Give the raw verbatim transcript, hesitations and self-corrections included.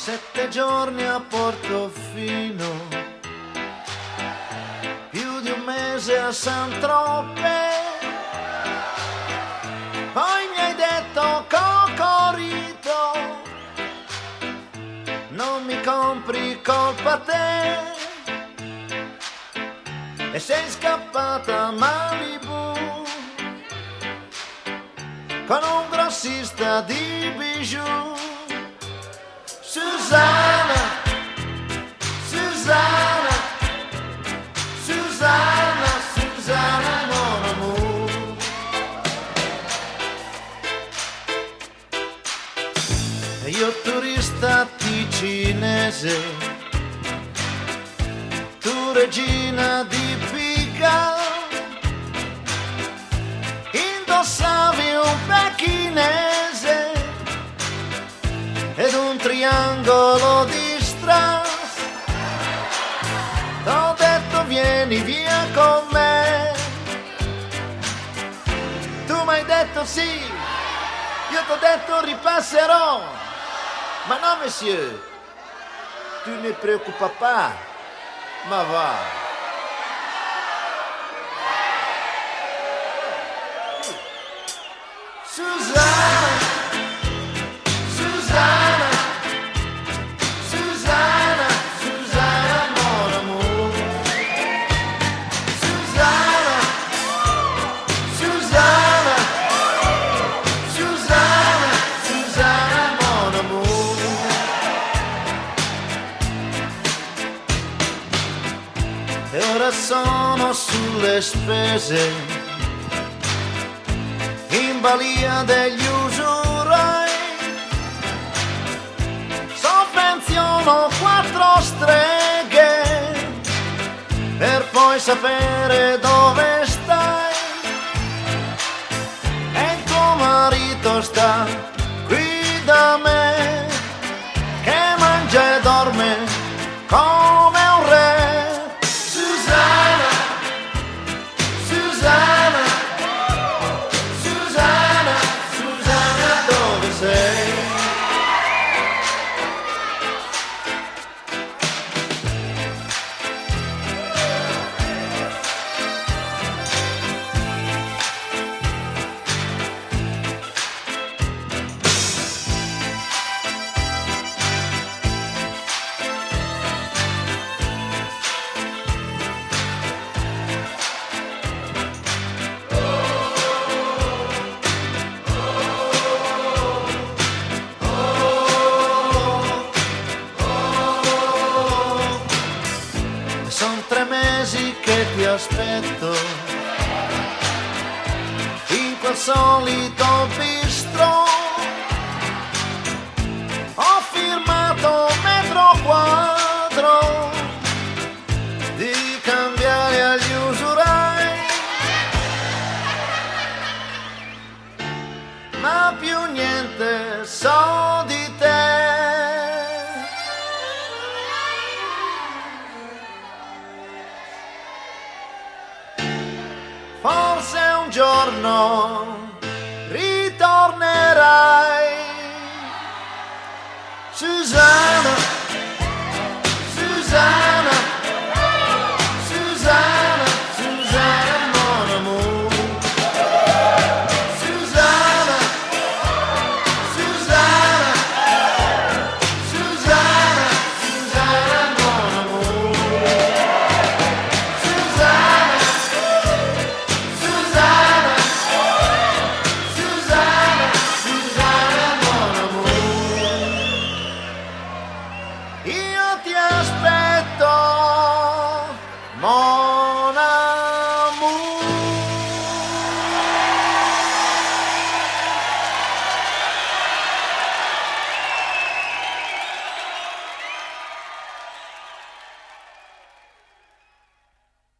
Sette giorni a Portofino, più di un mese a San Tropez. Poi mi hai detto Cocorito, non mi compri, colpa te. E sei scappata a Malibu con un grossista di bijou. Susanna, Susanna, Susanna, Susanna, mon amour. E io turista ticinese, tu regina di Pica, indossavi un pechinese ed un triangolo di strass. T'ho detto vieni via con me, tu m'hai detto sì, io t'ho detto ripasserò. Ma no monsieur, tu ne preoccupa pas, ma va. Susanna, Susanna, Susanna, Susanna, mon amour. Susanna, Susanna, Susanna, Susanna, mon amour. E ora sono sulle spese, in balia degli usurai. Sovvenziono quattro streghe per poi sapere dove stai. E il tuo marito sta qui da me, che mangia e dorme come un re. Susanna, Susanna, Susanna, Susanna, dove sei? Son tre mesi che ti aspetto in quel solito bistro. Ho firmato metro quadro di cambiare agli usurai, ma più niente so di te. Forse un giorno